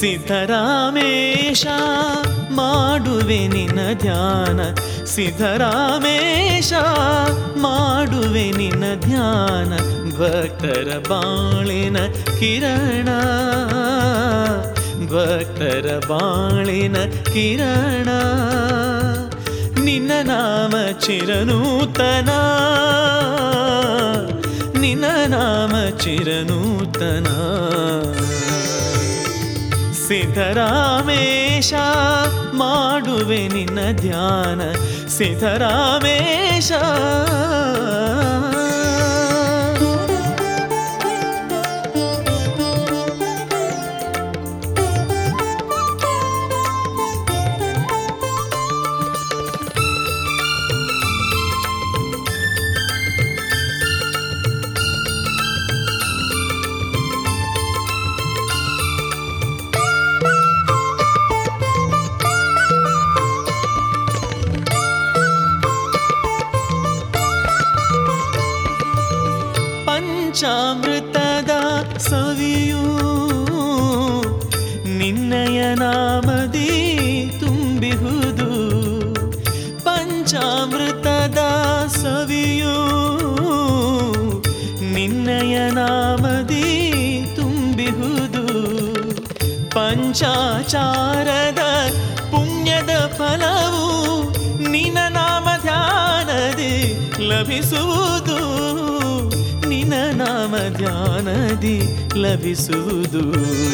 ಸಿದ್ಧರಾಮೇಶ ಮಾಡುವೆ ನಿನ್ನ ಧ್ಯಾನ, ಸಿದ್ಧರಾಮೇಶ ಮಾಡುವೆ ನಿನ್ನ ಧ್ಯಾನ. ಭಕ್ತರ ಬಾಳಿನ ಕಿರಣ, ಭಕ್ತರ ಬಾಳಿನ ಕಿರಣ. ನಿನ್ನ ನಾಮ ಚಿರನೂತನ, ನಿನ್ನ ನಾಮ ಚಿರನೂತನ. ಸಿದ್ಧರಾಮೇಶ ಮಾಡುವೆ ನಿನ್ನ ಧ್ಯಾನ, ಸಿದ್ಧರಾಮೇಶ. ಪಂಚಾಮೃತದ ಸವಿಯೂ ನಿನ್ನಯ ನಾಮದಿ ತುಂಬಿಹುದು, ಪಂಚಾಮೃತದ ಸವಿಯೂ ನಿನ್ನಯ ನಾಮದಿ ತುಂಬಿಹುದು. ಪಂಚಾಚಾರದ ಪುಣ್ಯದ ಫಲವು ನಿನ್ನ ನಾಮ ಧ್ಯಾನದಿ ಲಭಿಸುವುದು, ನಿನ್ನ ನಾಮ ಧ್ಯಾನದಿ ಲಭಿಸುವುದು.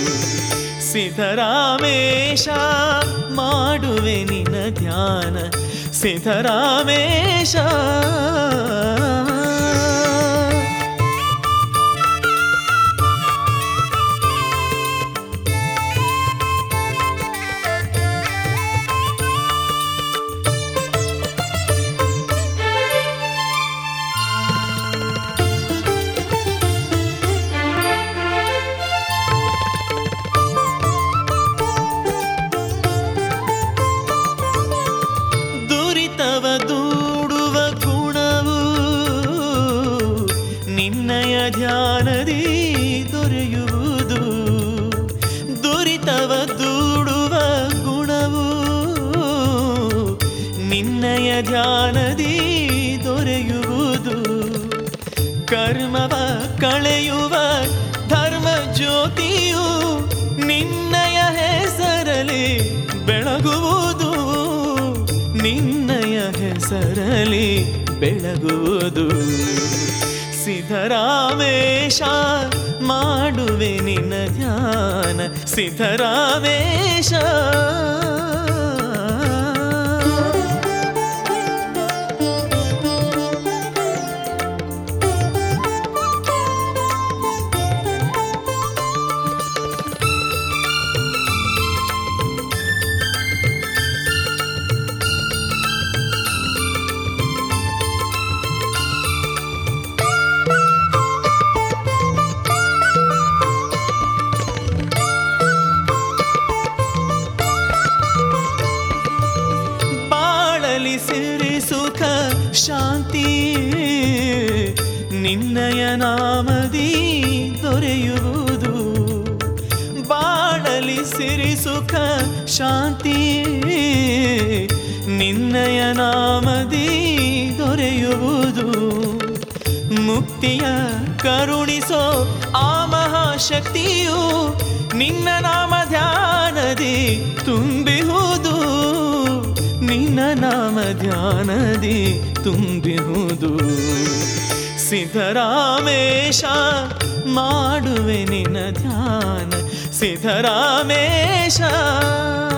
ಸಿದ್ಧರಾಮೇಶ ಮಾಡುವೆ ನಿನ್ನ ಧ್ಯಾನ, ಸಿದ್ಧರಾಮೇಶ. ದೂಡುವ ಗುಣವು ನಿನ್ನಯ ಧ್ಯಾನದಿ ದೊರೆಯುವುದು, ದುರಿತವ ದೂಡುವ ಗುಣವು ನಿನ್ನಯ ಧ್ಯಾನದಿ ದೊರೆಯುವುದು. ಕರ್ಮವ ಕಳೆಯುವ ಧರ್ಮ ಜ್ಯೋತಿಯು ನಿನ್ನಯ ಹೆಸರಲಿ ಬೆಳಗುವುದು, ನಿನ್ನಯ ಹೆಸರಲಿ ಬೆಳಗುವುದು. ಸಿದ್ಧರಾಮೇಶ ಮಾಡುವೆ ನಿನ್ನ ಧ್ಯಾನ, ಸಿದ್ಧರಾಮೇಶ. ಸಿರಿ ಸುಖ ಶಾಂತಿ ನಿನ್ನಯ ನಾಮದಿ ದೊರೆಯುವುದು, ಬಾಳಲಿ ಸಿರಿ ಸುಖ ಶಾಂತಿ ನಿನ್ನಯ ನಾಮದಿ ದೊರೆಯುವುದು. ಮುಕ್ತಿಯ ಕರುಣಿಸೋ ಆ ಮಹಾಶಕ್ತಿಯು ನಿನ್ನ ನಾಮ ಧ್ಯಾನದಿ ತುಂಬಿಹುದು, ನಿನ್ನ ನಾಮ ಧ್ಯಾನದಿ ತುಂಬಿಹುದು. ಸಿದ್ಧರಾಮೇಶ ಮಾಡುವೆ ನಿನ್ನ ಧ್ಯಾನ, ಸಿದ್ಧರಾಮೇಶ.